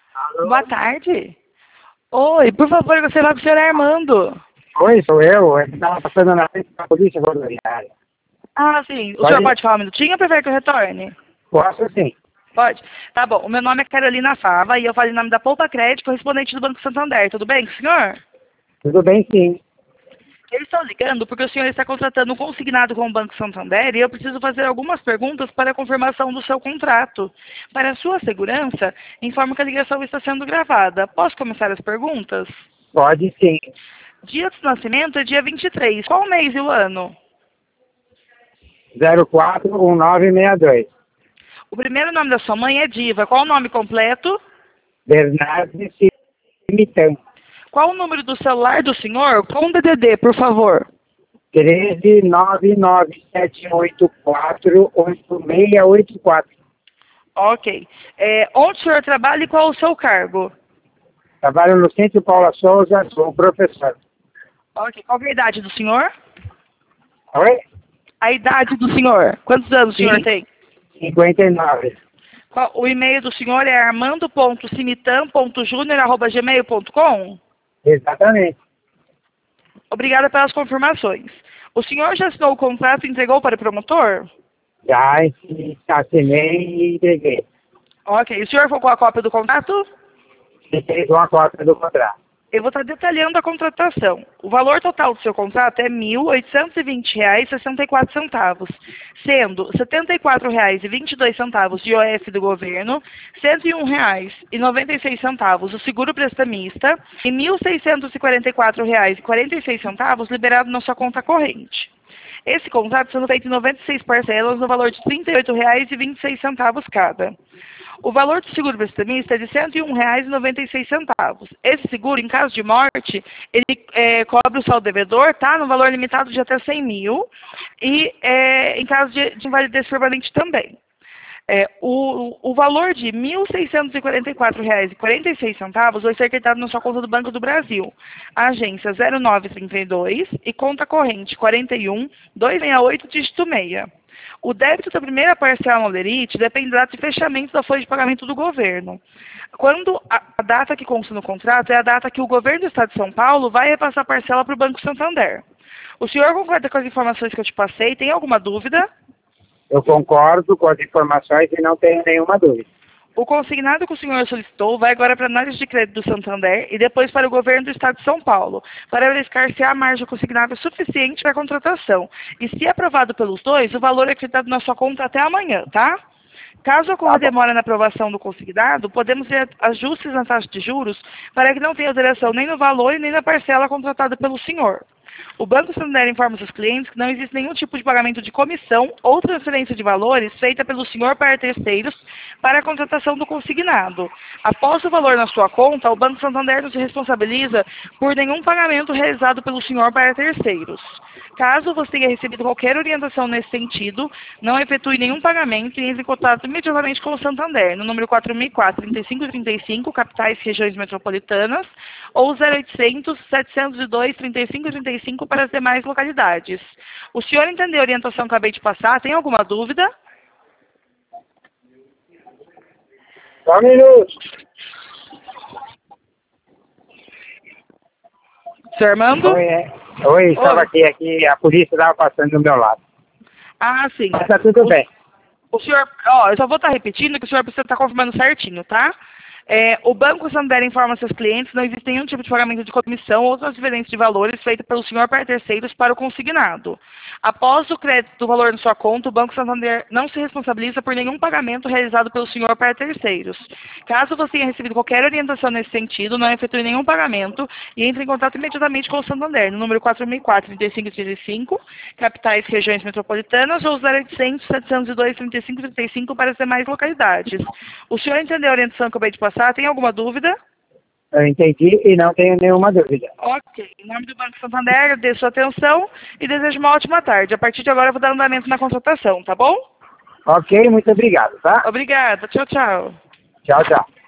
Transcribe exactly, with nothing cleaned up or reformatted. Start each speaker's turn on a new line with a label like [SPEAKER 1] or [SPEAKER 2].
[SPEAKER 1] Alô?
[SPEAKER 2] Boa tarde. Oi, por favor, você vai com o senhor Armando.
[SPEAKER 1] Oi, sou eu. Eu estava passando na frente da polícia rodoviária.
[SPEAKER 2] Ah, sim. O
[SPEAKER 1] Pode?
[SPEAKER 2] senhor pode falar um minutinho ou prefere que eu retorne?
[SPEAKER 1] Posso sim.
[SPEAKER 2] Pode? Tá bom. O meu nome é Carolina Fava e eu falo em nome da Poupa Crédito, correspondente do Banco Santander. Tudo bem com o senhor?
[SPEAKER 1] Tudo bem sim.
[SPEAKER 2] Eu estou ligando porque o senhor está contratando um consignado com o Banco Santander e eu preciso fazer algumas perguntas para a confirmação do seu contrato. Para a sua segurança, informo que a ligação está sendo gravada. Posso começar as perguntas?
[SPEAKER 1] Pode sim.
[SPEAKER 2] Dia de nascimento é dia vinte e três. Qual o mês e o ano?
[SPEAKER 1] zero quatro um nove seis dois.
[SPEAKER 2] O primeiro nome da sua mãe é Diva. Qual o nome completo?
[SPEAKER 1] Bernardes Cimitão.
[SPEAKER 2] Qual o número do celular do senhor? Com D D D, por favor.
[SPEAKER 1] treze nove nove sete oito quatro oito seis oito quatro.
[SPEAKER 2] Ok. É, onde o senhor trabalha e qual o seu cargo?
[SPEAKER 1] Trabalho no Centro Paula Souza, sou professor.
[SPEAKER 2] Ok. Qual é a idade do senhor?
[SPEAKER 1] Oi?
[SPEAKER 2] A idade do senhor. Quantos anos o senhor
[SPEAKER 1] Sim.
[SPEAKER 2] tem?
[SPEAKER 1] cinquenta e nove.
[SPEAKER 2] Qual- o e-mail do senhor é armando ponto cimitam ponto junior arroba gmail ponto com?
[SPEAKER 1] Exatamente.
[SPEAKER 2] Obrigada pelas confirmações. O senhor já assinou o contrato e entregou para o promotor?
[SPEAKER 1] Já assinei e entreguei.
[SPEAKER 2] Ok. O senhor ficou com a cópia do contrato?
[SPEAKER 1] E fez uma cópia do contrato.
[SPEAKER 2] Eu vou estar detalhando a contratação. O valor total do seu contrato é mil oitocentos e vinte reais e sessenta e quatro centavos, sendo setenta e quatro reais e vinte e dois centavos de I O F do governo, cento e um reais e noventa e seis centavos o seguro prestamista e mil seiscentos e quarenta e quatro reais e quarenta e seis centavos liberado na sua conta corrente. Esse contrato sendo feito em noventa e seis parcelas no valor de trinta e oito reais e vinte e seis centavos cada. O valor do seguro prestamista é de cento e um reais e noventa e seis centavos. Esse seguro, em caso de morte, ele é, cobre o saldo devedor, tá? No valor limitado de até cem mil. E é, em caso de, de invalidez permanente também. É, o, o valor de mil seiscentos e quarenta e quatro reais e quarenta e seis centavos vai ser creditado na sua conta do Banco do Brasil. Agência zero nove trinta e dois e conta corrente quarenta e um, duzentos e sessenta e oito, dígito seis. O débito da primeira parcela no Lerite dependerá de fechamento da folha de pagamento do governo. Quando a, a data que consta no contrato é a data que o governo do Estado de São Paulo vai repassar a parcela para o Banco Santander. O senhor concorda com as informações que eu te passei? Tem alguma dúvida?
[SPEAKER 1] Eu concordo com as informações e não tenho nenhuma dúvida.
[SPEAKER 2] O consignado que o senhor solicitou vai agora para a análise de crédito do Santander e depois para o governo do Estado de São Paulo, para verificar se há margem consignada suficiente para a contratação. E se aprovado pelos dois, o valor é acreditado na sua conta até amanhã, tá? Caso ocorra demora na aprovação do consignado, podemos ter ajustes na taxa de juros para que não tenha alteração nem no valor e nem na parcela contratada pelo senhor. O Banco Santander informa seus clientes que não existe nenhum tipo de pagamento de comissão ou transferência de valores feita pelo senhor para terceiros para a contratação do consignado. Após o valor na sua conta, o Banco Santander não se responsabiliza por nenhum pagamento realizado pelo senhor para terceiros. Caso você tenha recebido qualquer orientação nesse sentido, não efetue nenhum pagamento e entre em contato imediatamente com o Santander, no número quatro mil e quatro, trinta e cinco trinta e cinco, capitais e regiões metropolitanas, ou zero oitocentos, setecentos e dois, trinta e cinco trinta e cinco para as demais localidades. O senhor entendeu a orientação que acabei de passar? Tem alguma dúvida?
[SPEAKER 1] Só um minuto.
[SPEAKER 2] Senhor Armando?
[SPEAKER 1] Oi, é. Oi, estava aqui, aqui, a polícia estava passando do meu lado.
[SPEAKER 2] Ah, sim.
[SPEAKER 1] Mas tá tudo
[SPEAKER 2] o,
[SPEAKER 1] bem.
[SPEAKER 2] O senhor, ó, eu só vou estar repetindo que o senhor precisa estar confirmando certinho, tá? É, o Banco Santander informa seus clientes que não existe nenhum tipo de pagamento de comissão ou transferência de valores feita pelo senhor para terceiros para o consignado. Após o crédito do valor na sua conta, o Banco Santander não se responsabiliza por nenhum pagamento realizado pelo senhor para terceiros. Caso você tenha recebido qualquer orientação nesse sentido, não efetue nenhum pagamento e entre em contato imediatamente com o Santander, no número quatro mil e quatro, trinta e cinco trinta e cinco, capitais e regiões metropolitanas, ou zero oitocentos, setecentos e dois, trinta e cinco trinta e cinco para as demais localidades. O senhor entendeu a orientação que eu acabei de passar? Tem alguma dúvida?
[SPEAKER 1] Eu entendi e não tenho nenhuma dúvida.
[SPEAKER 2] Ok. Em nome do Banco Santander, agradeço a atenção e desejo uma ótima tarde. A partir de agora eu vou dar andamento na contratação, tá bom?
[SPEAKER 1] Ok, muito obrigado, tá?
[SPEAKER 2] Obrigada. Tchau, tchau.
[SPEAKER 1] Tchau, tchau.